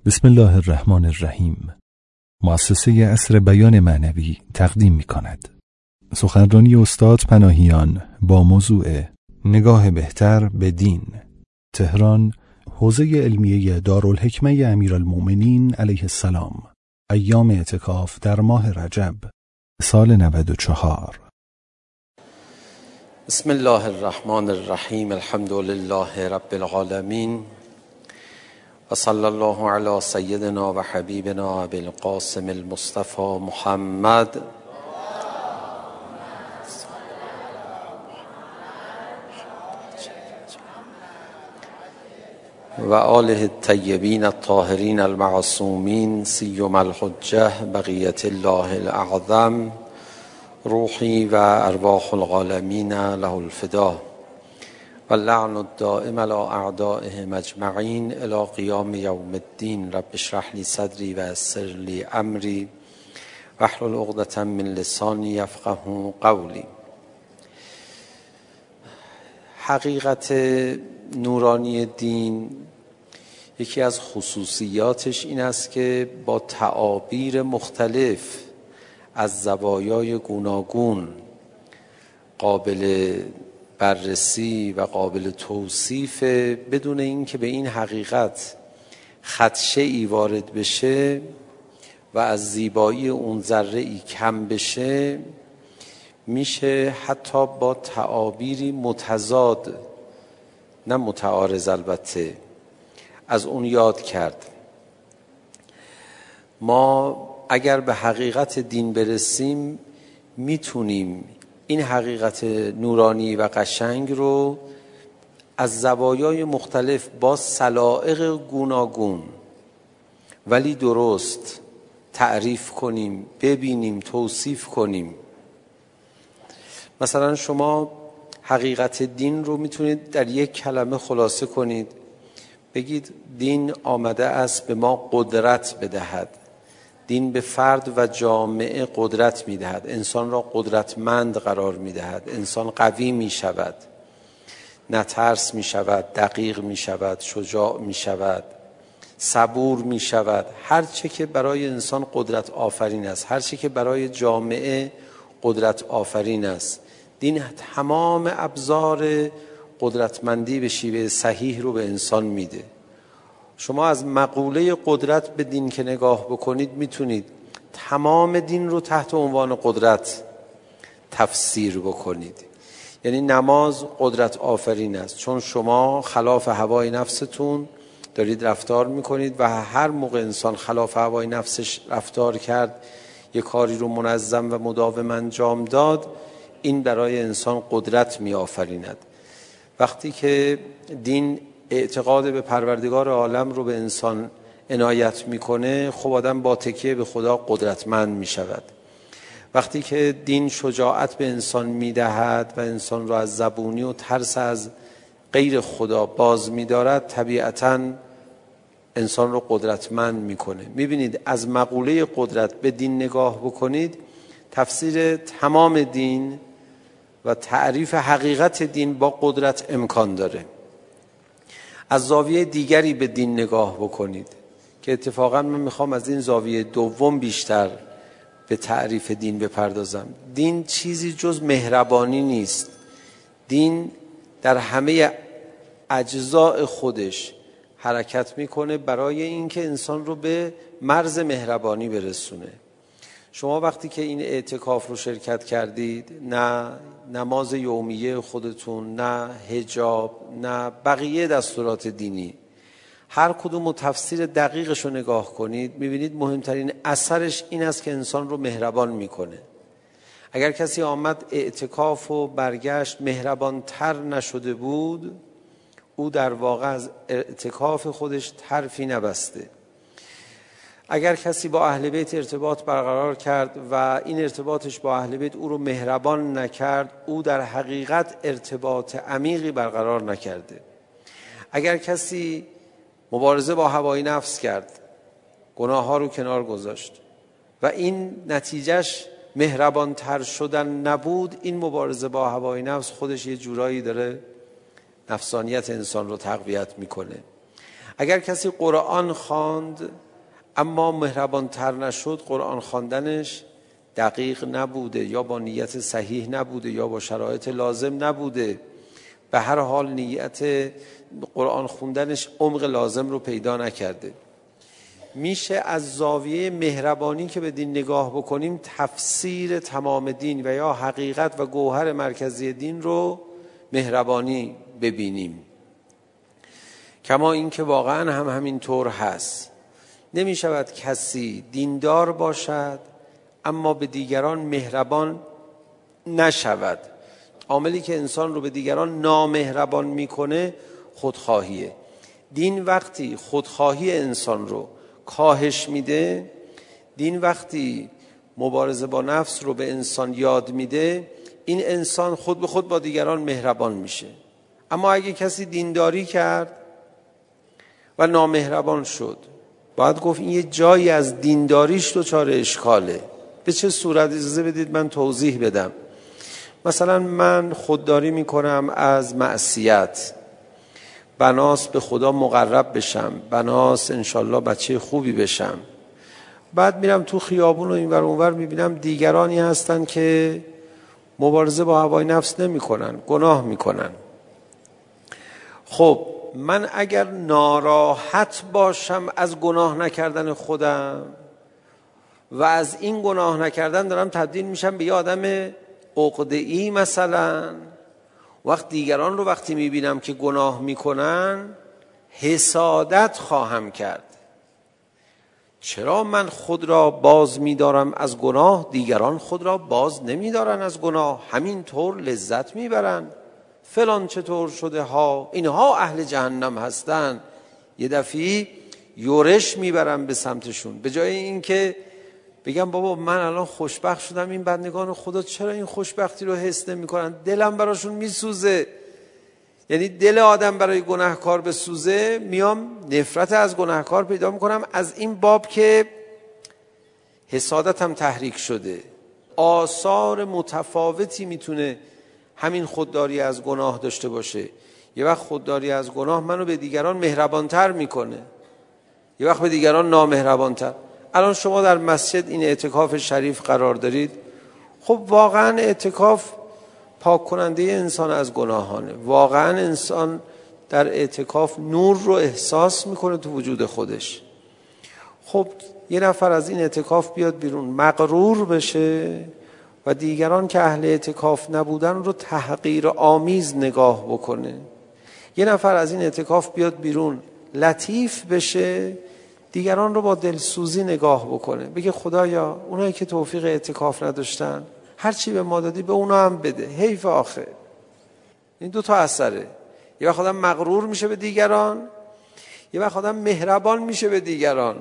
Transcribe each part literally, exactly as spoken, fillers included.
بسم الله الرحمن الرحیم. مؤسسه عصر بیان معنوی تقدیم می کند. سخنرانی استاد پناهیان با موضوع نگاه بهتر به دین. تهران، حوزه علمیه دارالحکمه امیرالمؤمنین علیه السلام. ایام اعتکاف در ماه رجب سال نود و چهار. بسم الله الرحمن الرحیم. الحمد لله رب العالمین و صلی الله علی سیدنا و حبیبنا ابی القاسم المصطفى محمد و آله الطیبین الطاهرین المعصومین سیما الحجة بقیة الله الاعظم روحی و ارواح العالمین له الفدا و اللعن الدائم علی اعدائهم اجمعین الی قیام یوم الدین. رب اشرح لی صدری و یسر لی امری واحلل عقدة من لسانی یفقهوا قولی. حقیقت نورانی دین یکی از خصوصیاتش این است که با تعابیر مختلف از زوایای گوناگون قابل بررسی و قابل توصیف، بدون اینکه به این حقیقت خدشه‌ای وارد بشه و از زیبایی اون ذره‌ای کم بشه، میشه حتی با تعابیری متضاد، نه متعارض البته، از اون یاد کرد. ما اگر به حقیقت دین برسیم میتونیم این حقیقت نورانی و قشنگ رو از زوایای مختلف با سلائق گوناگون ولی درست تعریف کنیم، ببینیم، توصیف کنیم. مثلا شما حقیقت دین رو میتونید در یک کلمه خلاصه کنید، بگید دین آمده است به ما قدرت بدهد. دین به فرد و جامعه قدرت میدهد، انسان را قدرتمند قرار میدهد، انسان قوی میشود، نترس میشود، دقیق میشود، شجاع میشود، صبور میشود. هر چه که برای انسان قدرت آفرین است، هر چه که برای جامعه قدرت آفرین است، دین تمام ابزار قدرتمندی به شیوه صحیح رو به انسان میده. شما از مقوله قدرت به دین که نگاه بکنید میتونید تمام دین رو تحت عنوان قدرت تفسیر بکنید. یعنی نماز قدرت آفرین است، چون شما خلاف هوای نفستون دارید رفتار میکنید و هر موقع انسان خلاف هوای نفسش رفتار کرد، یک کاری رو منظم و مداوم انجام داد، این برای انسان قدرت می آفریند. وقتی که دین اعتقاد به پروردگار عالم رو به انسان عنایت میکنه، خب آدم با تکیه به خدا قدرتمند می شود. وقتی که دین شجاعت به انسان میدهد و انسان رو از زبونی و ترس از غیر خدا باز می‌دارد، طبیعتاً انسان رو قدرتمند میکنه. میبینید از مقوله قدرت به دین نگاه بکنید، تفسیر تمام دین و تعریف حقیقت دین با قدرت امکان داره. از زاویه دیگری به دین نگاه بکنید که اتفاقا من میخوام از این زاویه دوم بیشتر به تعریف دین بپردازم. دین چیزی جز مهربانی نیست. دین در همه اجزاء خودش حرکت میکنه برای اینکه انسان رو به مرز مهربانی برسونه. شما وقتی که این اعتکاف رو شرکت کردید، نه نماز یومیه خودتون، نه حجاب، نه بقیه دستورات دینی، هر کدوم و تفسیر دقیقش رو نگاه کنید، میبینید مهمترین اثرش این است که انسان رو مهربان میکنه. اگر کسی آمد اعتکاف و برگشت مهربان تر نشده بود، او در واقع از اعتکاف خودش طرفی نبسته. اگر کسی با اهل بیت ارتباط برقرار کرد و این ارتباطش با اهل بیت او رو مهربان نکرد، او در حقیقت ارتباط عمیقی برقرار نکرده. اگر کسی مبارزه با هوای نفس کرد، گناه ها رو کنار گذاشت و این نتیجهش مهربان تر شدن نبود، این مبارزه با هوای نفس خودش یه جورایی داره نفسانیت انسان رو تقویت میکنه. اگر کسی قرآن خواند اما مهربانتر نشد، قرآن خواندنش دقیق نبوده یا با نیت صحیح نبوده یا با شرایط لازم نبوده. به هر حال نیت قرآن خوندنش عمق لازم رو پیدا نکرده. میشه از زاویه مهربانی که به دین نگاه بکنیم تفسیر تمام دین و یا حقیقت و گوهر مرکزی دین رو مهربانی ببینیم. کما این که واقعا هم همین طور هست. نمی شود کسی دیندار باشد اما به دیگران مهربان نشود. عاملی که انسان رو به دیگران نامهربان میکنه خودخواهیه. دین وقتی خودخواهی انسان رو کاهش میده، دین وقتی مبارزه با نفس رو به انسان یاد میده، این انسان خود به خود با دیگران مهربان میشه. اما اگه کسی دینداری کرد و نامهربان شد، باید گفت این یه جایی از دینداریش دچار اشکاله. به چه صورت؟ اجازه بدید من توضیح بدم. مثلا من خودداری میکنم از معصیت، بناس به خدا مقرب بشم، بناس انشالله بچه خوبی بشم. بعد میرم تو خیابون و اینور اونور میبینم دیگرانی هستن که مبارزه با هوای نفس نمی کنن، گناه میکنن. خب من اگر ناراحت باشم از گناه نکردن خودم و از این گناه نکردن دارم تبدیل میشم به یه آدم عقده‌ای، مثلا وقت دیگران رو وقتی میبینم که گناه میکنن حسادت خواهم کرد. چرا من خود را باز میدارم از گناه، دیگران خود را باز نمیدارن از گناه، همین طور لذت میبرن. فلان چطور شده ها، اینها اهل جهنم هستن. یه دفعی یورش میبرم به سمتشون، به جای اینکه بگم بابا من الان خوشبخت شدم، این بندگان خدا چرا این خوشبختی رو حس نمی‌کنن؟ دلم براشون میسوزه. یعنی دل آدم برای گناهکار بسوزه، میام نفرت از گناهکار پیدا میکنم از این باب که حسادتم تحریک شده. آثار متفاوتی میتونه همین خودداری از گناه داشته باشه. یه وقت خودداری از گناه منو به دیگران مهربانتر میکنه، یه وقت به دیگران نامهربانتر. الان شما در مسجد این اعتکاف شریف قرار دارید، خب واقعا اعتکاف پاک کننده انسان از گناهانه. واقعا انسان در اعتکاف نور رو احساس میکنه تو وجود خودش. خب یه نفر از این اعتکاف بیاد بیرون مغرور بشه و دیگران که اهل اعتکاف نبودن رو تحقیر آمیز نگاه بکنه. یه نفر از این اعتکاف بیاد بیرون لطیف بشه، دیگران رو با دلسوزی نگاه بکنه، بگه خدایا اونایی که توفیق اعتکاف نداشتن هر چی به ما دادی به اونا هم بده، حیف آخه. این دو تا اثره. یه وقت آدم مغرور میشه به دیگران، یه وقت آدم مهربان میشه به دیگران.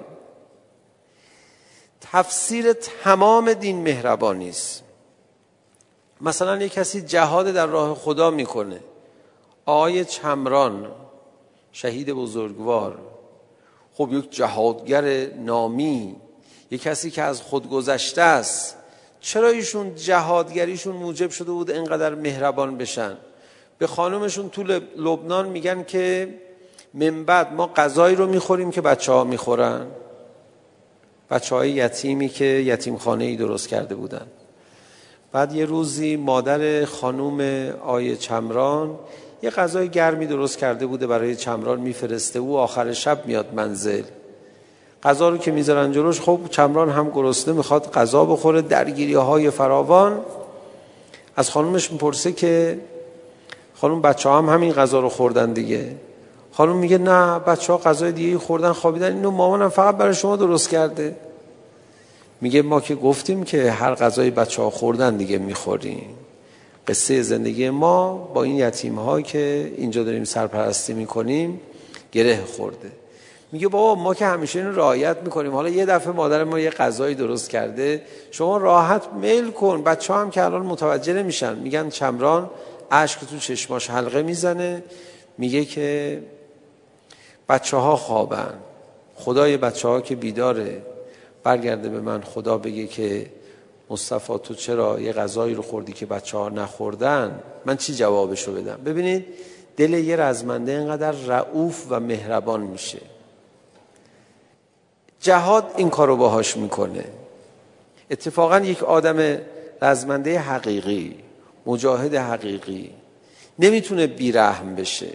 تفسیر تمام دین مهربانی است. مثلا یک کسی جهاد در راه خدا میکنه، آقای چمران شهید بزرگوار، خب یک جهادگر نامی، یک کسی که از خود گذشته است، چرا ایشون جهادگریشون موجب شده بود اینقدر مهربان بشن؟ به خانمشون تو لبنان میگن که من بعد ما غذایی رو میخوریم که بچه ها میخورن، بچه های یتیمی که یتیم خانه ای درست کرده بودن. بعد یه روزی مادر خانوم آیه چمران یه غذای گرمی درست کرده بوده برای چمران میفرسته، او آخر شب میاد منزل، غذا رو که میذارن جلوش، خب چمران هم گرسنه میخواد غذا بخوره، درگیری های فراوان. از خانومش میپرسه که خانوم بچه ها هم همین غذا رو خوردن دیگه؟ خانوم میگه نه، بچه ها غذای دیگه خوردن خوابیدن، اینو مامانم فقط برای شما درست کرده. میگه ما که گفتیم که هر غذای بچه ها خوردن دیگه میخوریم. قصه زندگی ما با این یتیم ها که اینجا داریم سرپرستی میکنیم گره خورده. میگه بابا ما که همیشه اینو رعایت میکنیم، حالا یه دفعه مادر ما یه غذایی درست کرده، شما راحت میل کن. بچه ها هم که الان متوجه نمیشن. میگن چمران اشک تو چشماش حلقه میزنه، میگه که بچه ها خوابن، خدای بچه ها که بیداره برگرده به من خدا بگه که مصطفی تو چرا یه غذایی رو خوردی که بچه ها نخوردن، من چی جوابشو بدم؟ ببینید دل یه رزمنده اینقدر رؤوف و مهربان میشه. جهاد این کارو باهاش میکنه. اتفاقا یک آدم رزمنده حقیقی، مجاهد حقیقی نمیتونه بیرحم بشه.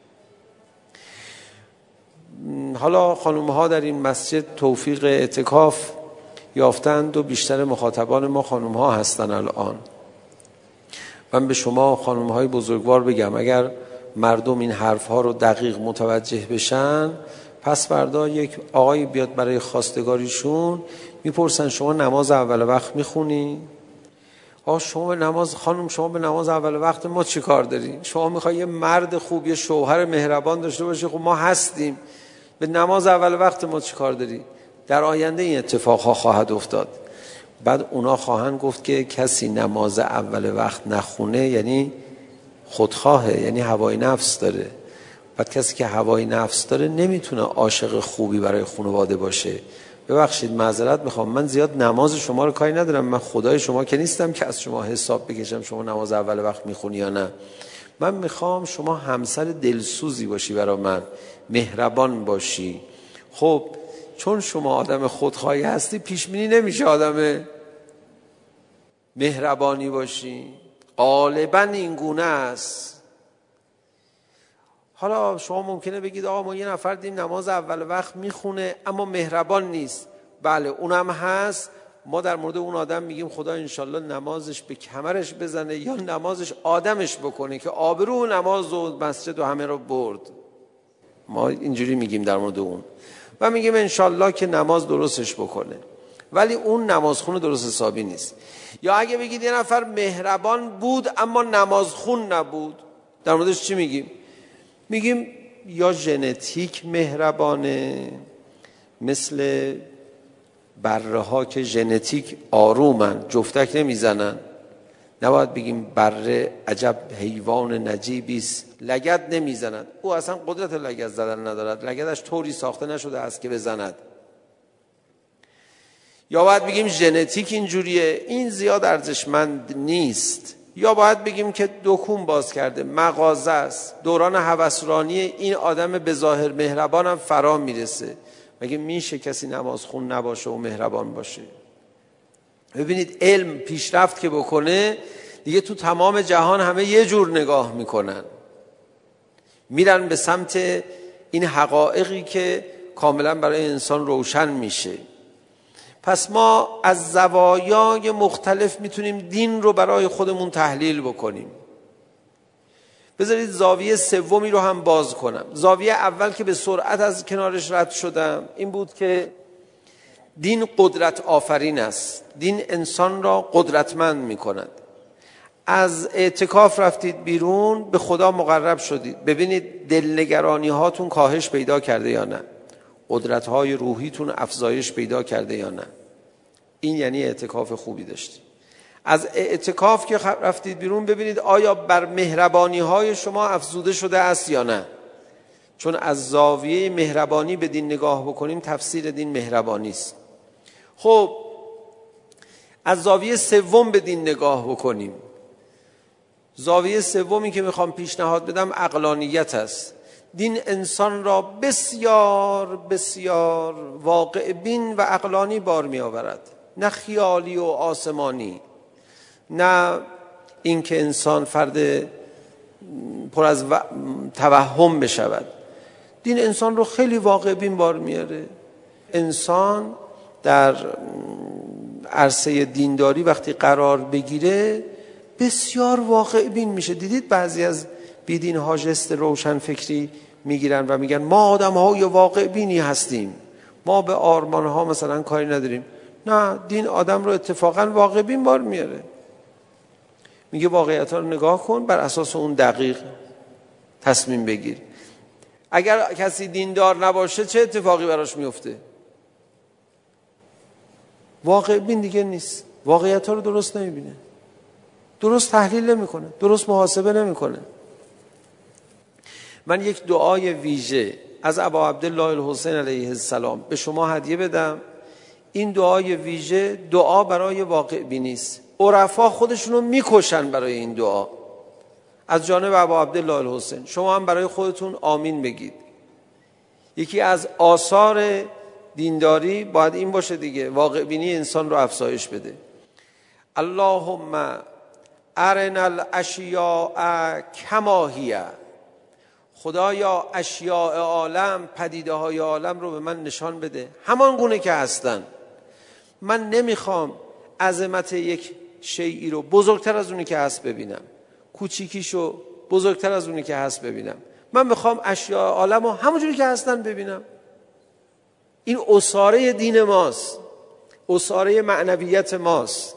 حالا خانوم ها در این مسجد توفیق اعتکاف یافتند و بیشتر مخاطبان ما خانوم ها هستن الان. من به شما خانوم های بزرگوار بگم اگر مردم این حرف ها رو دقیق متوجه بشن، پس فردا یک آقایی بیاد برای خواستگاریشون میپرسن شما نماز اول وقت میخونی؟ آه شما به نماز خانم شما به نماز اول وقت ما چی کار داری؟ شما میخوای یه مرد خوب، یه شوهر مهربان داشته باشی، خب ما هستیم، به نماز اول وقت ما چی کار داری؟ در آینده این اتفاقها خواهد افتاد. بعد اونا خواهند گفت که کسی نماز اول وقت نخونه یعنی خودخواهه، یعنی هوای نفس داره. بعد کسی که هوای نفس داره نمیتونه عاشق خوبی برای خانواده باشه. ببخشید معذرت میخوام، من زیاد نماز شما رو کاری ندارم، من خدای شما که نیستم که از شما حساب بکشم شما نماز اول وقت میخونی یا نه. من میخوام شما همسر دلسوزی باشی برای من، مهربان باشی. خب چون شما آدم خودخواهی هستی پیش بینی نمیشه آدم مهربانی باشی. غالبا این گونه است. حالا شما ممکنه بگید آقا ما یه نفر دیم نماز اول وقت میخونه اما مهربان نیست. بله اونم هست. ما در مورد اون آدم میگیم خدا انشالله نمازش به کمرش بزنه یا نمازش آدمش بکنه که آبرو نماز و مسجد و همه رو برد. ما اینجوری میگیم در مورد اون و میگیم انشالله که نماز درستش بکنه، ولی اون نمازخون درست حسابی نیست. یا اگه بگید یه نفر مهربان بود اما نمازخون نبود، در موردش چی میگیم؟ میگیم یا ژنتیک مهربانه، مثل بره ها که ژنتیک آرومن، جفتک نمیزنن. نباید بگیم بره عجب حیوان نجیبیست، لگد نمیزند. او اصلا قدرت لگد زدن ندارد، لگدش طوری ساخته نشده است که بزند. یا باید بگیم ژنتیک اینجوریه، این زیاد ارزشمند نیست. یا باید بگیم که دکون باز کرده، مغازه است، دوران هوسرانی این آدم به ظاهر مهربانم فرا میرسه. مگه میشه کسی نمازخون نباشه و مهربان باشه؟ ببینید علم پیشرفت که بکنه دیگه تو تمام جهان همه یه جور نگاه میکنن، میرن به سمت این حقایقی که کاملا برای انسان روشن میشه. پس ما از زوایای مختلف میتونیم دین رو برای خودمون تحلیل بکنیم. بذارید زاویه سومی رو هم باز کنم. زاویه اول که به سرعت از کنارش رد شدم این بود که دین قدرت آفرین است. دین انسان را قدرتمند می کند. از اعتکاف رفتید بیرون، به خدا مقرب شدید. ببینید دلنگرانی هاتون کاهش پیدا کرده یا نه، قدرت های روحیتون افزایش پیدا کرده یا نه. این یعنی اعتکاف خوبی داشتید. از اعتکاف که رفتید بیرون ببینید آیا بر مهربانی های شما افزوده شده است یا نه. چون از زاویه مهربانی به دین نگاه بکنیم تفسیر دین مهربانی است. خب از زاویه سوم به دین نگاه بکنیم. زاویه سومی که میخوام پیشنهاد بدم عقلانیت است. دین انسان را بسیار بسیار واقع بین و عقلانی بار می آورد، نه خیالی و آسمانی، نه اینکه انسان فرد پر از و... توهم بشود. دین انسان رو خیلی واقع بین بار میاره. انسان در عرصه دینداری وقتی قرار بگیره بسیار واقع بین میشه. دیدید بعضی از بیدین ها جست روشن فکری میگیرن و میگن ما آدم های واقع بینی هستیم، ما به آرمان ها مثلا کاری نداریم. نه، دین آدم رو اتفاقا واقع بین بار میاره. میگه واقعیت ها رو نگاه کن، بر اساس اون دقیق تصمیم بگیر. اگر کسی دیندار نباشه چه اتفاقی براش میفته؟ واقع بین دیگه نیست، واقعیت ها رو درست نمیبینه، درست تحلیل نمیکنه، درست محاسبه نمیکنه. من یک دعای ویژه از ابا عبدالله الحسین علیه السلام به شما هدیه بدم. این دعای ویژه دعا برای واقع بینی است. عرفا خودشونو میکشن برای این دعا. از جانب ابا عبدالله الحسین. شما هم برای خودتون آمین بگید. یکی از آثار دینداری باید این باشه دیگه، واقع بینی انسان رو افزایش بده. اللهم ارنا الاشیاء کما هی. خدایا اشیاء عالم، پدیده های عالم رو به من نشان بده همان گونه که هستن. من نمیخوام عظمت یک شیئی رو بزرگتر از اونی که هست ببینم، کوچیکیشو بزرگتر از اونی که هست ببینم. من میخوام اشیاء عالم رو همونجوری که هستن ببینم. این اساره دین ماست، اساره معنویت ماست.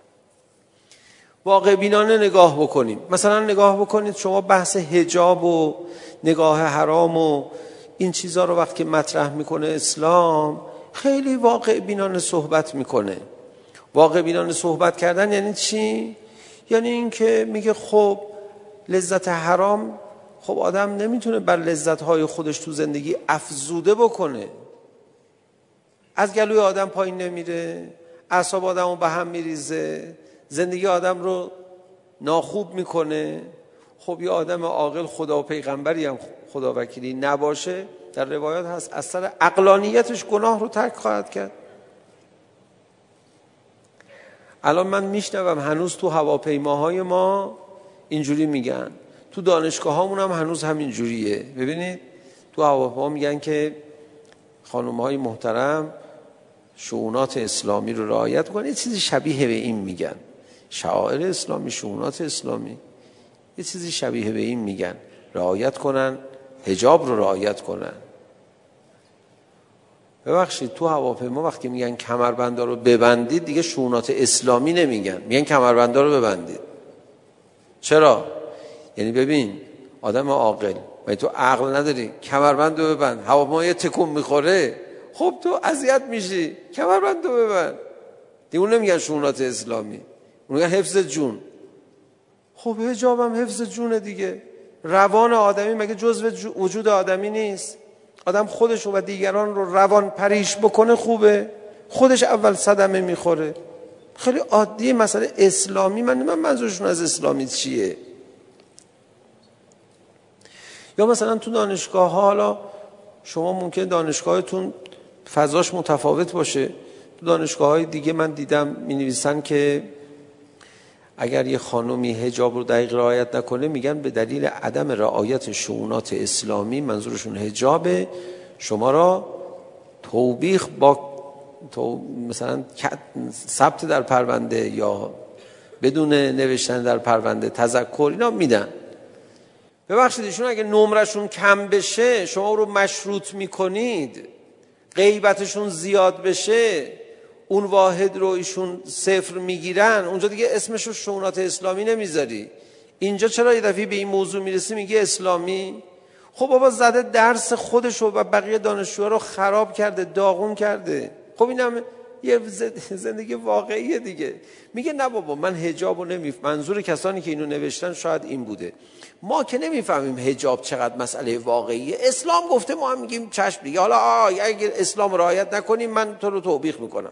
واقع بینانه نگاه بکنیم. مثلا نگاه بکنید شما بحث حجاب و نگاه حرام و این چیزها رو وقتی مطرح میکنه اسلام، خیلی واقع بینانه صحبت میکنه. واقع بینانه صحبت کردن یعنی چی؟ یعنی این که میگه خب لذت حرام، خب آدم نمیتونه بر لذت‌های خودش تو زندگی افزوده بکنه. از گلوی آدم پایین نمیره، اعصاب آدمو به هم میریزه، زندگی آدم رو ناخوب میکنه. خب یه آدم عاقل، خدا و پیغمبری هم خدا وکیلی نباشه، در روایات هست از سر عقلانیتش گناه رو ترک خواهد کرد. الان من میشنوم هنوز تو هواپیماهای ما اینجوری میگن، تو دانشگاه هامون هم هنوز همین جوریه. ببینید تو هواپیما میگن که خانم های محترم شؤونات اسلامی رو رعایت کنن. یه چیزی شبیه به این میگن، شعائر اسلامی، شؤونات اسلامی، یه چیزی شبیه به این میگن، رعایت کنن، حجاب رو رعایت کنن. ببخشید تو هواپیما وقتی میگن کمربندا رو ببندید دیگه شؤونات اسلامی نمیگن، میگن کمربندا رو ببندید. چرا؟ یعنی ببین آدم عاقل، و تو عقل نداری، کمربند رو ببند، هواپیما یه تکون میخوره، خب تو اذیت میشی، کمربند رو ببند. دیگه اون نمیگن شؤونات اسلامی، اون میگن حفظ جون. خب حجاب هم حفظ جونه دیگه. روان آدمی مگه جزء وجود آدمی نیست؟ آدم خودش و دیگران رو روان پریش بکنه خوبه، خودش اول صدمه میخوره. خیلی عادیه مسئله اسلامی. من من منظورشون از اسلامی چیه؟ یا مثلا تو دانشگاه ها، حالا شما ممکن دانشگاهتون فضاش متفاوت باشه، تو دانشگاه های دیگه من دیدم می نویسن که اگر یه خانومی حجاب رو دقیق رعایت نکنه، میگن به دلیل عدم رعایت شؤونات اسلامی، منظورشون حجابه، شما را توبیخ با تو مثلا ثبت در پرونده یا بدون نوشتن در پرونده تذکر اینا میدن. ببخشید ایشون اگه نمرشون کم بشه شما رو مشروط میکنید، غیبتشون زیاد بشه، اون واحد رو ایشون صفر میگیرن، اونجا دیگه اسمش رو شؤونات اسلامی نمیذاری. اینجا چرا یه دفعه به این موضوع میرسی میگه اسلامی؟ خب بابا زده درس خودش و بقیه دانشجوها رو خراب کرده، داغون کرده. خب اینم یه زندگی واقعیه دیگه. میگه نه بابا من حجابو نمیفهم. منظور کسانی که اینو نوشتن شاید این بوده، ما که نمیفهمیم حجاب چقدر مسئله واقعیه. اسلام گفته، ما هم میگیم چشم دیگه. حالا اگه اسلام رعایت نکنیم من تو رو توبیخ میکنم.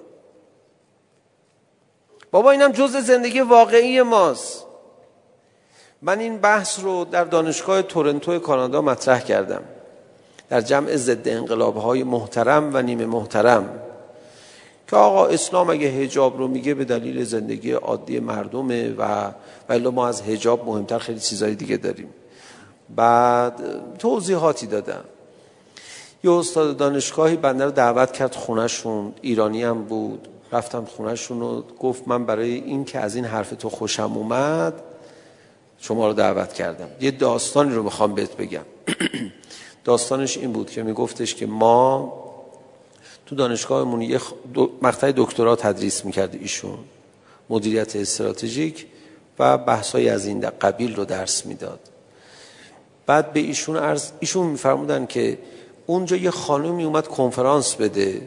بابا اینم جزء زندگی واقعی ماست. من این بحث رو در دانشگاه تورنتو کانادا مطرح کردم در جمع ضد انقلاب‌های محترم و نیمه محترم که آقا اسلام اگه حجاب رو میگه به دلیل زندگی عادی مردمه و ولی ما از حجاب مهمتر خیلی چیزای دیگه داریم. بعد توضیحاتی دادم. یه استاد دانشگاهی بنده رو دعوت کرد خونه‌شون، ایرانی هم بود. رفتم خونه‌شون و گفت من برای این که از این حرف تو خوشم اومد شما رو دعوت کردم. یه داستانی رو میخوام بهت بگم. داستانش این بود که میگفتش که ما تو دانشگاهمون یه مقطع دکترا تدریس میکرد ایشون، مدیریت استراتژیک و بحثای از این قبیل رو درس میداد. بعد به ایشون عرض ایشون میفرمودن که اونجا یه خانومی اومد کنفرانس بده،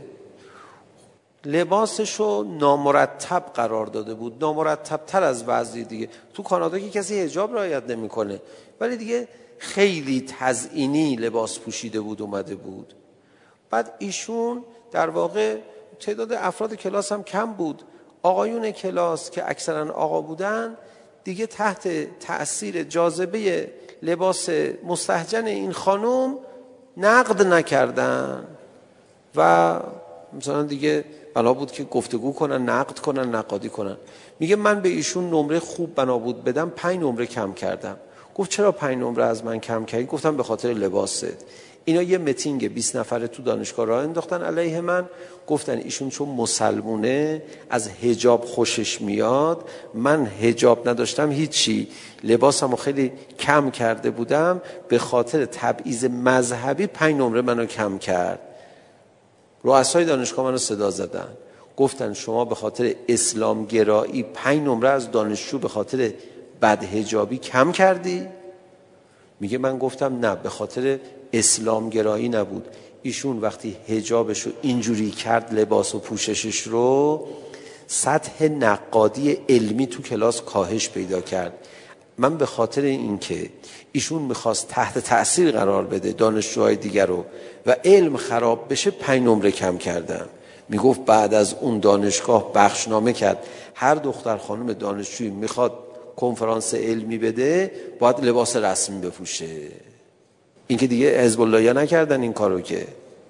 لباسشو نامرتب قرار داده بود، نامرتب تر از بعضی دیگه. تو کانادا که کسی حجاب رعایت نمیکنه، ولی دیگه خیلی تزئینی لباس پوشیده بود اومده بود. بعد ایشون در واقع تعداد افراد کلاس هم کم بود، آقایون کلاس که اکثرا آقا بودن دیگه تحت تأثیر جاذبه لباس مستهجن این خانم نقد نکردن و مثلا دیگه بنا بود که گفتگو کنن، نقد کنن، نقادی کنن. میگه من به ایشون نمره خوب بنا بود بدم، پنج نمره کم کردم. گفت چرا پنج نمره از من کم کردی؟ گفتم به خاطر لباست. اینا یه میتینگ بیست نفره تو دانشگاه راه انداختن علیه من، گفتن ایشون چون مسلمونه از حجاب خوشش میاد، من حجاب نداشتم هیچی، لباسمو خیلی کم کرده بودم، به خاطر تبعیض مذهبی پنج نمره منو کم کرد. رؤسای دانشگاه منو صدا زدن، گفتن شما به خاطر اسلام گرایی پنج نمره از دانشجو به خاطر بدحجابی کم کردی؟ میگه من گفتم نه، به خاطر اسلام گرایی نبود. ایشون وقتی حجابش رو اینجوری کرد، لباس و پوششش رو، سطح نقادی علمی تو کلاس کاهش پیدا کرد. من به خاطر اینکه ایشون میخواست تحت تأثیر قرار بده دانشجوهای دیگر رو و علم خراب بشه پنج نمره کم کردم. میگفت بعد از اون دانشگاه بخشنامه کرد هر دختر خانم دانشجویی میخواد کنفرانس علمی بده باید لباس رسمی بپوشه. این که دیگه حزب اللهیا نکردن این کارو، که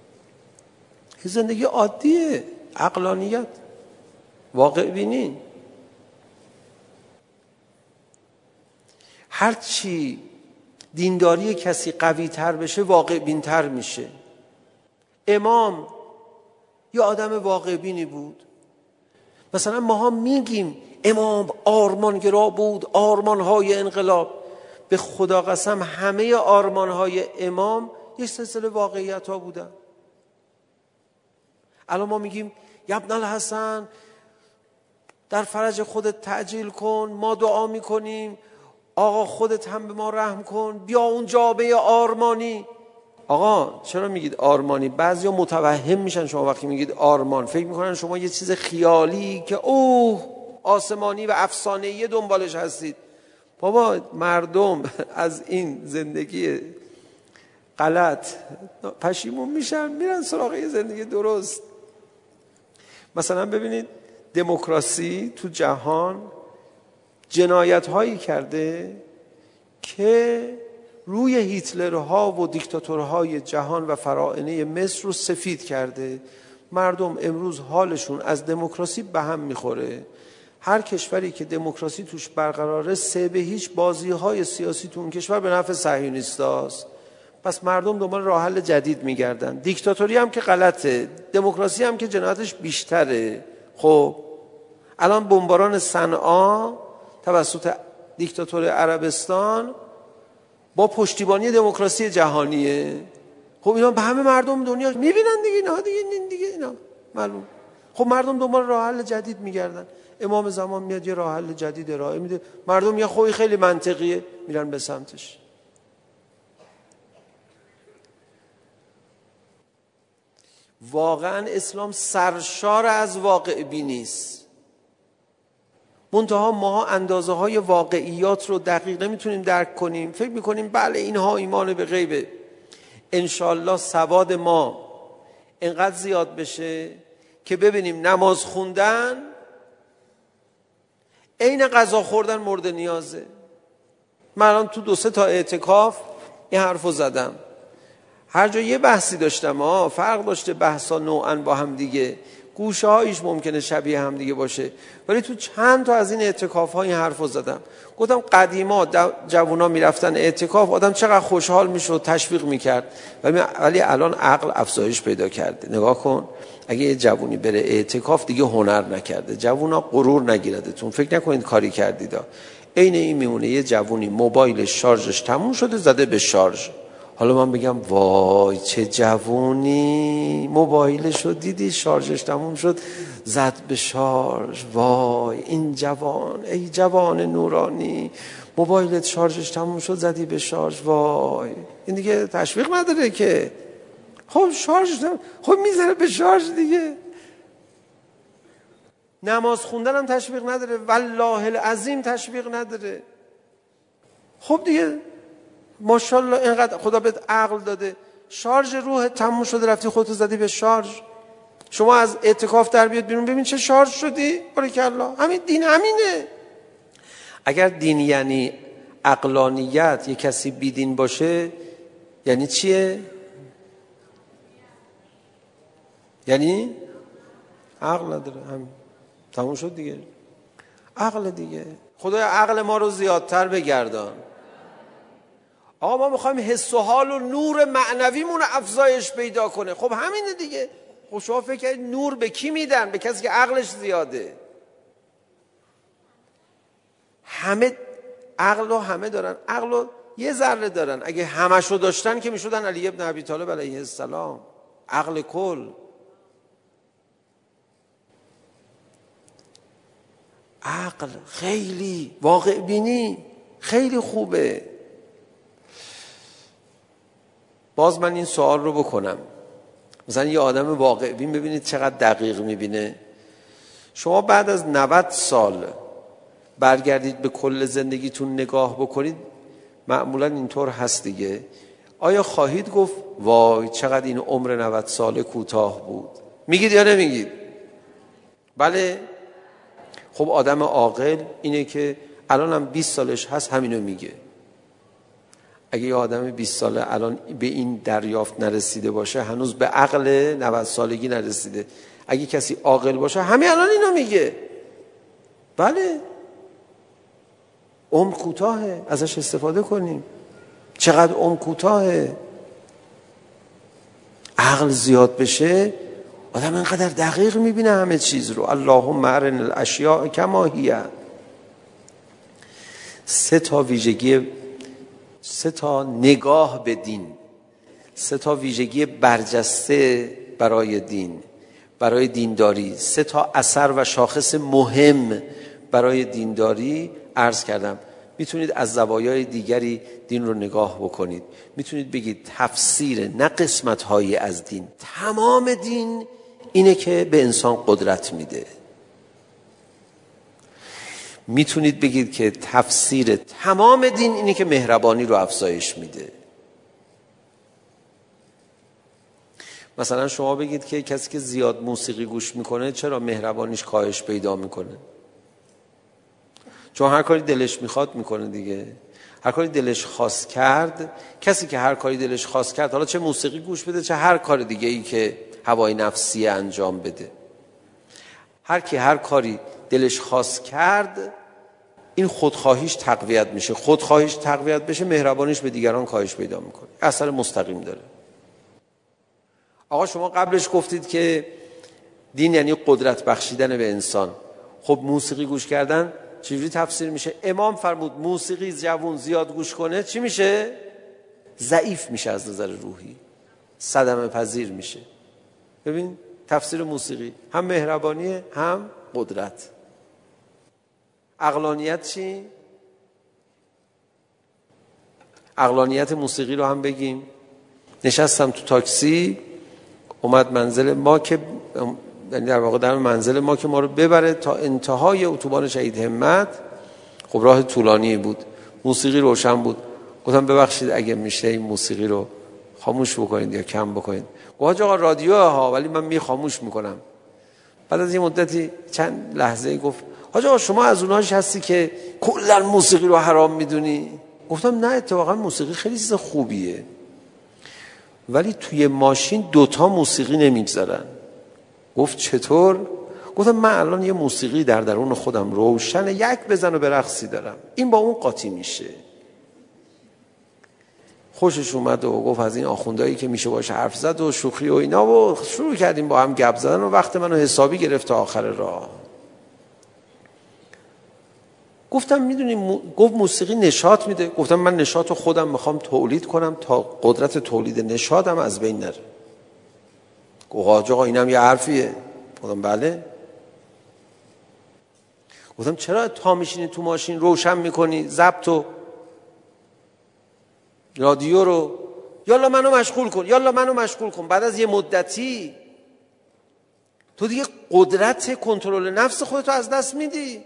زندگی عادیه، عقلانیت، واقع بینی. هرچی دینداری کسی قوی تر بشه واقع بین تر میشه. امام یه آدم واقع بینی بود. مثلا ما ها میگیم امام آرمانگرا بود، آرمانهای انقلاب. به خدا قسم همه آرمانهای امام یک سلسله واقعیت ها بودن. الان ما میگیم یا ابن الحسن در فرج خودت تعجیل کن، ما دعا میکنیم آقا خودت هم به ما رحم کن، بیا اون جابه آرمانی. آقا چرا میگید آرمانی؟ بعضیا متوهم میشن شما وقتی میگید آرمان، فکر میکنن شما یه چیز خیالی که اوه آسمانی و افسانه‌ای دنبالش هستید. بابا مردم از این زندگی غلط پشیمون میشن، میرن سراغ یه زندگی درست. مثلا ببینید دموکراسی تو جهان جنایت هایی کرده که روی هیتلرها و دیکتاتورهای جهان و فراعنه مصر رو سفید کرده. مردم امروز حالشون از دموکراسی به هم میخوره. هر کشوری که دموکراسی توش برقراره سه به هیچ بازی های سیاسی تو اون کشور به نفع صهیونیستاست. پس مردم دنبال راه حل جدید میگردن. دیکتاتوری هم که غلطه، دموکراسی هم که جنایتش بیشتره. خب الان بمباران صنعا توسط دیکتاتور عربستان با پشتیبانی دموکراسی جهانیه. خب اینا به همه مردم دنیا میبینن دیگه، اینا دیگه دیگه اینا معلوم. خب مردم دنبال راه حل جدید میگردن. امام زمان میاد یه راه حل جدید ارائه میده، مردم یه خوی خیلی منطقیه میرن به سمتش. واقعا اسلام سرشار از واقع بینی است. منتها ما اندازه های واقعیات رو دقیق نمیتونیم درک کنیم. فکر میکنیم بله اینها ایمان به غیبه. انشالله سواد ما انقدر زیاد بشه که ببینیم نماز خوندن عین غذا خوردن مورد نیازه. من الان تو دو سه تا اعتکاف این حرفو زدم. هر جا یه بحثی داشتم ها فرق داشته، بحثا نوعاً با هم دیگه، گوشه هایش ممکنه شبیه هم دیگه باشه، ولی تو چند تا از این اعتکاف ها این حرفو زدم. گفتم قدیما جوونا میرفتن اعتکاف، آدم چقدر خوشحال میشد، تشویق میکرد، ولی ولی الان عقل افزایش پیدا کرده. نگاه کن، اگه یه جوونی بره اعتکاف دیگه هنر نکرده. جوونا غرور نگیردتون، فکر نکنید کاری کردید. عین این میمونه یه جوونی موبایلش شارژش تموم شده زده به شارژ. حالا من بگم وای چه جوونی، موبایلشو دیدی شارژش تموم شد زد به شارژ، وای این جوان، ای جوان نورانی موبایلت شارژش تموم شد زدی به شارژ، وای. این دیگه تشویق نداره که. خب شارژ خب میذاره به شارژ دیگه. نماز خوندن هم تشویق نداره، والله العظیم تشویق نداره. خب دیگه ماشاءالله اینقدر خدا بهت عقل داده، شارژ روح تموم شده رفتی خودتو زدی به شارژ. شما از اعتکاف در بیاد بیرون ببین چه شارژ شدی. بارکالله. همین دین همینه. اگر دین یعنی عقلانیت، یه کسی بیدین باشه یعنی چیه؟ یعنی عقل نداره. هم تموم شد دیگه. عقل دیگه. خدای عقل ما رو زیادتر بگردان. آقا ما میخوایم حس و حال و نور معنویمون افزایش پیدا کنه. خب همینه دیگه. خب شما فکر کنید نور به کی میدن؟ به کسی که عقلش زیاده. همه عقل رو همه دارن. عقل رو یه ذره دارن. اگه همش رو داشتن که میشدن علی ابن ابی طالب علیه السلام. عقل کل. عقل خیلی واقع بینی خیلی خوبه. باز من این سوال رو بکنم. مثلا یه آدم واقع بین ببینید چقدر دقیق میبینه. شما بعد از نود سال برگردید به کل زندگیتون نگاه بکنید، معمولا اینطور هست دیگه. آیا خواهید گفت وای چقدر این عمر نود ساله کوتاه بود؟ میگید یا نمیگید؟ بله. خب آدم عاقل اینه که الان هم بیست سالش هست همینو میگه. اگه یه آدم بیست ساله الان به این دریافت نرسیده باشه، هنوز به عقل نود سالگی نرسیده. اگه کسی عاقل باشه همین الان اینو میگه. بله عمر کوتاهه، ازش استفاده کنیم. چقدر عمر کوتاهه. عقل زیاد بشه آدم اینقدر دقیق میبینه همه چیز رو. اللهم ارنا الاشیاء کما هی. سه تا ویژگی، سه تا نگاه به دین، سه تا ویژگی برجسته برای دین، برای دینداری، سه تا اثر و شاخص مهم برای دینداری عرض کردم. میتونید از زوایای دیگری دین رو نگاه بکنید. میتونید بگید تفسیر نه قسمت‌هایی از دین، تمام دین اینه که به انسان قدرت میده. میتونید بگید که تفسیر تمام دین اینه که مهربانی رو افزایش میده. مثلا شما بگید که کسی که زیاد موسیقی گوش میکنه چرا مهربانیش کاهش پیدا میکنه؟ چون هر کاری دلش میخواد میکنه دیگه. هر کاری دلش خواست کرد. کسی که هر کاری دلش خواست کرد، حالا چه موسیقی گوش بده چه هر کار دیگه ای که هوای نفسی انجام بده، هر کی هر کاری دلش خواست کرد، این خودخواهیش تقویت میشه. خودخواهیش تقویت بشه، مهربانیش به دیگران کاهش پیدا میکنه. اثر مستقیم داره. آقا شما قبلش گفتید که دین یعنی قدرت بخشیدن به انسان. خب موسیقی گوش کردن چجوری تفسیر میشه؟ امام فرمود موسیقی جوون زیاد گوش کنه چی میشه؟ ضعیف میشه از نظر روحی، صدمه پذیر میشه. ببین تفسیر موسیقی هم مهربانیه هم قدرت. عقلانیت چی؟ عقلانیت موسیقی رو هم بگیم. نشستم تو تاکسی، اومد منزل ما که یعنی در واقع در منزل ما که ما رو ببره تا انتهای اتوبان شهید همت. خب راه طولانی بود، موسیقی روشن بود. گفتم ببخشید اگه میشه این موسیقی رو خاموش بکنید یا کم بکنید. گفت آقا رادیو ها، ولی من می خاموش میکنم. بعد از یه مدتی چند لحظه گفت حاج آقا شما از اوناش هستی که کلا موسیقی رو حرام میدونی؟ گفتم نه، اتفاقا موسیقی خیلی چیز خوبیه، ولی توی ماشین دوتا موسیقی نمیگذارن. گفت چطور؟ گفتم من الان یه موسیقی در درون خودم روشنه، یک بزن و برقصی دارم، این با اون قاطی میشه. خوشش اومد و گفت از این آخوندایی که میشه باشه حرف زد و شوخی و اینا، و شروع کردیم با هم گپ زدن و وقت منو حسابی گرفت تا آخر راه. گفتم میدونی مو... گفت موسیقی نشاط میده. گفتم من نشاط رو خودم میخوام تولید کنم تا قدرت تولید نشاطم از بین نره. گفت آقا اینم یه حرفیه. گفتم بله. گفتم چرا تا میشینی تو ماشین روشن میکنی ضبط و رادیو رو، یالا منو مشغول کن یالا منو مشغول کن. بعد از یه مدتی تو دیگه قدرت کنترل نفس خودتو از دست میدی.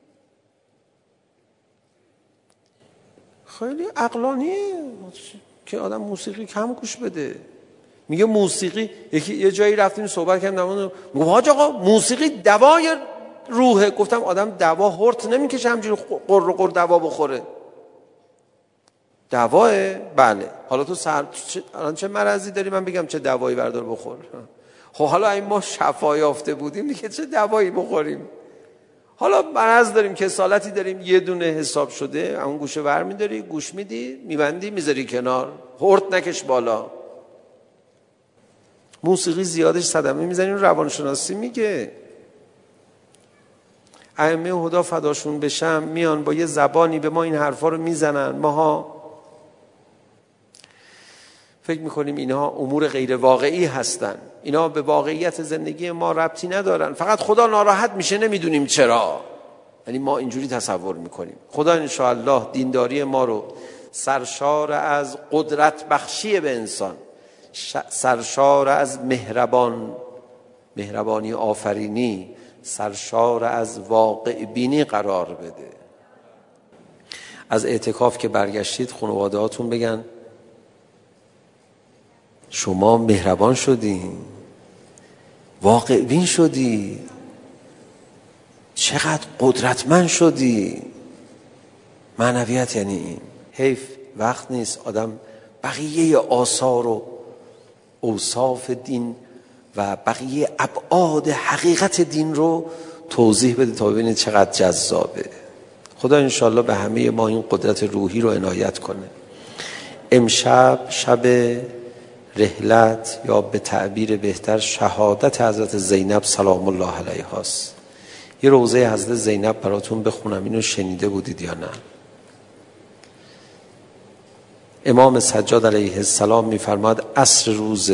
خیلی عقلانیه که آدم موسیقی کم گوش بده. میگه موسیقی، یکی یه جایی رفتیم صحبت کردیم، میگه حاج آقا موسیقی دوای روحه. گفتم آدم دوا هورت نمیکشه همجوری قر قر دوا بخوره. دواه؟ بله. حالا تو سر الان چه مرضی داری من بگم چه دوایی بردار بخور؟ خب حالا این ما شفا یافته بودیم دیگه چه دوایی بخوریم؟ حالا مرض داریم، کسالتی داریم، یه دونه حساب شده، اون گوشه ور می‌داری، گوش میدی، میبندی، میذاری کنار، هورت نکش بالا. موسیقی زیادش صدمه میزنی، روانشناسی میگه. ائمه هدا فداشون بشم میان با یه زبانی به ما این حرفا رو میزنن، ماها فکر میکنیم اینها امور غیر واقعی هستن، اینا به واقعیت زندگی ما ربطی ندارن، فقط خدا ناراحت میشه نمیدونیم چرا. یعنی ما اینجوری تصور میکنیم. خدا انشاءالله دینداری ما رو سرشار از قدرت بخشی به انسان، سرشار از مهربان مهربانی آفرینی، سرشار از واقع بینی قرار بده. از اعتکاف که برگشتید خانواده هاتون بگن شما مهربان شدی، واقع بین شدی، چقدر قدرتمند شدی. معنویت یعنی این. حیف وقت نیست آدم بقیه آثار و اوصاف دین و بقیه ابعاد حقیقت دین رو توضیح بده تا ببینید چقدر جذابه. خدا انشالله به همه ما این قدرت روحی رو عنایت کنه. امشب شب رحلت یا به تعبیر بهتر شهادت حضرت زینب سلام الله علیها است. یه روضه حضرت زینب براتون بخونم، اینو شنیده بودید یا نه؟ امام سجاد علیه السلام میفرماد عصر روز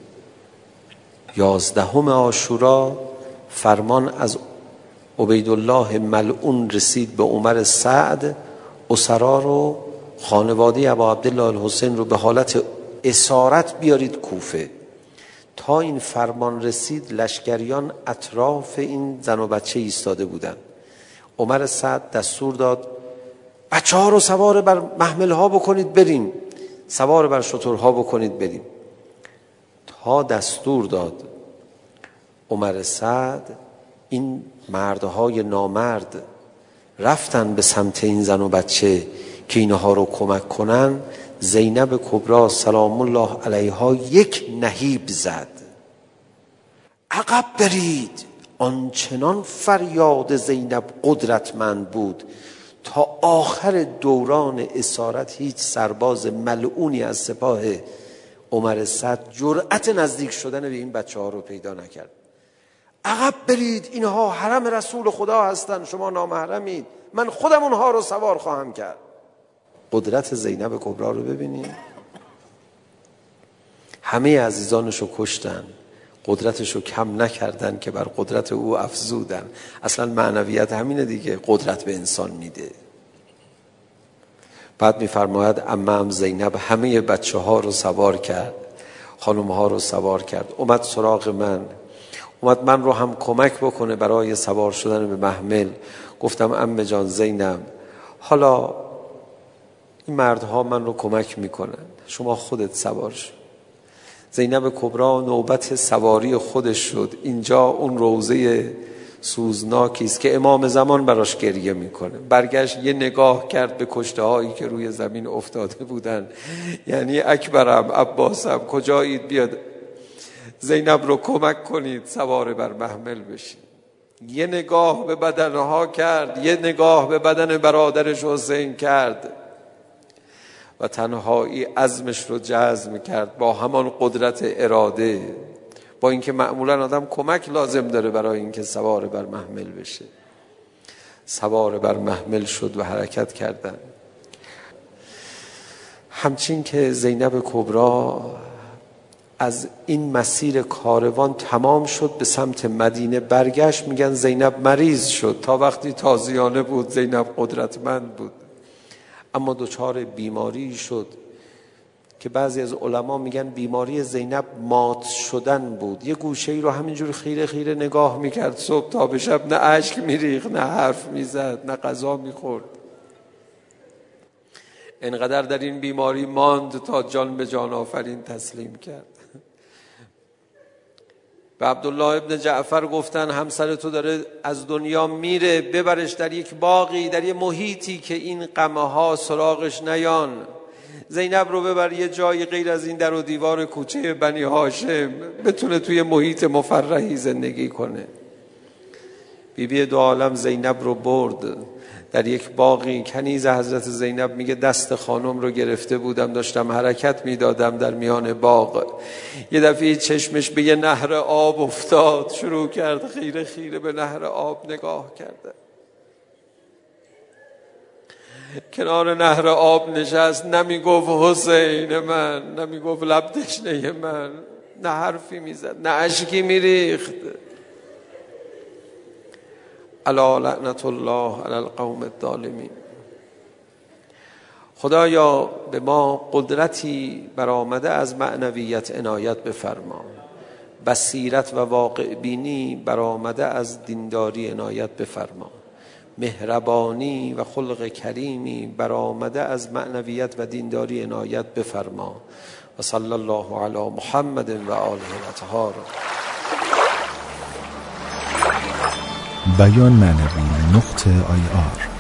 یازدهم عاشورا فرمان از عبیدالله ملعون رسید به عمر سعد اسرا رو، خانواده ابا عبدالله الحسین رو به حالت اسارت بیارید کوفه. تا این فرمان رسید لشکریان اطراف این زن و بچه ایستاده بودن. عمر سعد دستور داد بچه ها رو سوار بر محمل ها بکنید بریم، سوار بر شترها بکنید بریم. تا دستور داد عمر سعد، این مردهای نامرد رفتن به سمت این زن و بچه که اینها رو کمک کنن. زینب کبرا سلام الله علیها یک نهیب زد، عقب برید. آنچنان فریاد زینب قدرتمند بود تا آخر دوران اسارت هیچ سرباز ملعونی از سپاه عمر سعد جرأت نزدیک شدن به این بچه ها رو پیدا نکرد. عقب برید، اینها حرم رسول خدا هستن، شما نامحرمید، من خودم اونها رو سوار خواهم کرد. قدرت زینب کبرا رو ببینید. همه عزیزانشو کشتن، قدرتشو کم نکردن که بر قدرت او افزودن. اصلا معنویت همینه دیگه، قدرت به انسان میده. بعد میفرماید عمم زینب همه بچه ها رو سوار کرد، خانم ها رو سوار کرد، اومد سراغ من، اومد من رو هم کمک بکنه برای سوار شدن به محمل. گفتم عمه جان زینب، حالا این مردها من رو کمک میکنن، شما خودت سوار شد. زینب کبرا نوبت سواری خودش شد. اینجا اون روضه سوزناکی است که امام زمان براش گریه میکنه. برگشت یه نگاه کرد به کشته هایی که روی زمین افتاده بودن، یعنی اکبرم، عباسم، کجایید، بیاد زینب رو کمک کنید سوار بر محمل بشید. یه نگاه به بدنها کرد، یه نگاه به بدن برادرش حسین کرد و تنهایی عزمش رو جزم کرد با همان قدرت اراده، با اینکه معمولا آدم کمک لازم داره برای اینکه سوار بر محمل بشه. سوار بر محمل شد و حرکت کردن. همچین که زینب کبرا از این مسیر کاروان تمام شد به سمت مدینه برگشت، میگن زینب مریض شد. تا وقتی تازیانه بود زینب قدرتمند بود، اما دچار بیماری شد که بعضی از علما میگن بیماری زینب مات شدن بود. یه گوشه ای رو همینجور خیره خیره نگاه میکرد صبح تا به شب، نه اشک میریخت، نه حرف میزد، نه غذا میخورد. انقدر در این بیماری ماند تا جان به جان آفرین تسلیم کرد. به عبدالله ابن جعفر گفتن همسر تو داره از دنیا میره، ببرش در یک باغی، در یک محیطی که این قمه ها سراغش نیان. زینب رو ببر یه جایی غیر از این در و دیوار کوچه بنی هاشم، بتونه توی محیط مفرحی زندگی کنه. بی بی دو عالم زینب رو برد در یک باغی. کنیز حضرت زینب میگه دست خانم رو گرفته بودم، داشتم حرکت میدادم در میان باغ. یه دفعه چشمش به یه نهر آب افتاد، شروع کرد خیره خیره به نهر آب نگاه کرده. کنار نهر آب نشست، نمی گفت حسین من، نمی گفت لب تشنه من، نه حرفی میزد، نه اشکی میریخت. الا لعنت الله علی القوم الظالمین. خدایا به ما قدرتی برآمده از معنویت عنایت بفرما، بصیرت و واقع بینی برآمده از دینداری عنایت بفرما، مهربانی و خلق کریمی برآمده از معنویت و دینداری عنایت بفرما. و صلی الله علی محمد و آله الاطهار. بیان معنوی نقطه آی آر